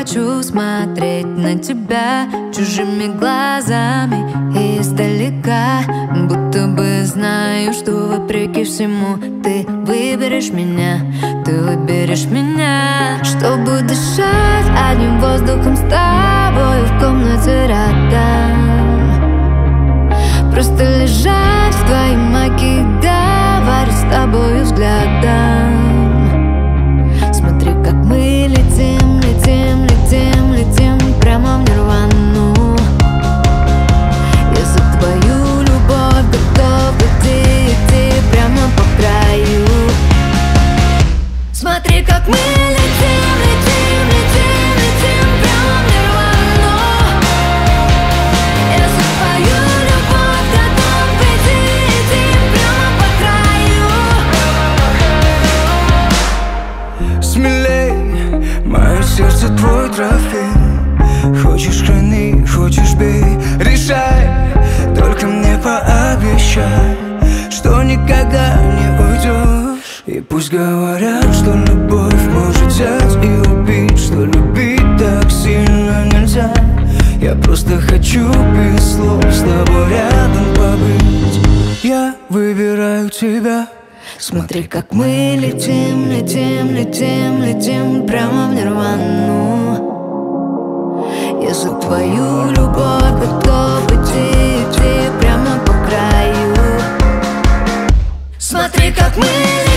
хочу смотреть на тебя чужими глазами издалека, будто бы знаю, что вопреки всему ты выберешь меня, ты выберешь меня. Чтобы дышать одним воздухом с тобой в комнате рядом, просто лежать в твоей майке и говорить с тобой взглядом. Смотри, как мы летим, летим, летим, летим прямо в нирвану. Я за твою любовь готов идти, идти прямо по краю. Смотри, как мы летим, летим, летим, летим прямо в нирвану. Я за твою любовь готов идти, идти прямо по краю. Смелей, мое сердце твой трофей. Хочешь храни, хочешь бей, решай. Только мне пообещай, что никогда не уйдешь. И пусть говорят, что любовь может взять и убить, что любить так сильно нельзя. Я просто хочу без слов с тобой рядом побыть. Я выбираю тебя. Смотри, как мы летим, летим, летим, летим прямо в нирвану. Я за твою любовь готов идти, идти прямо по краю. Смотри, как мы летим.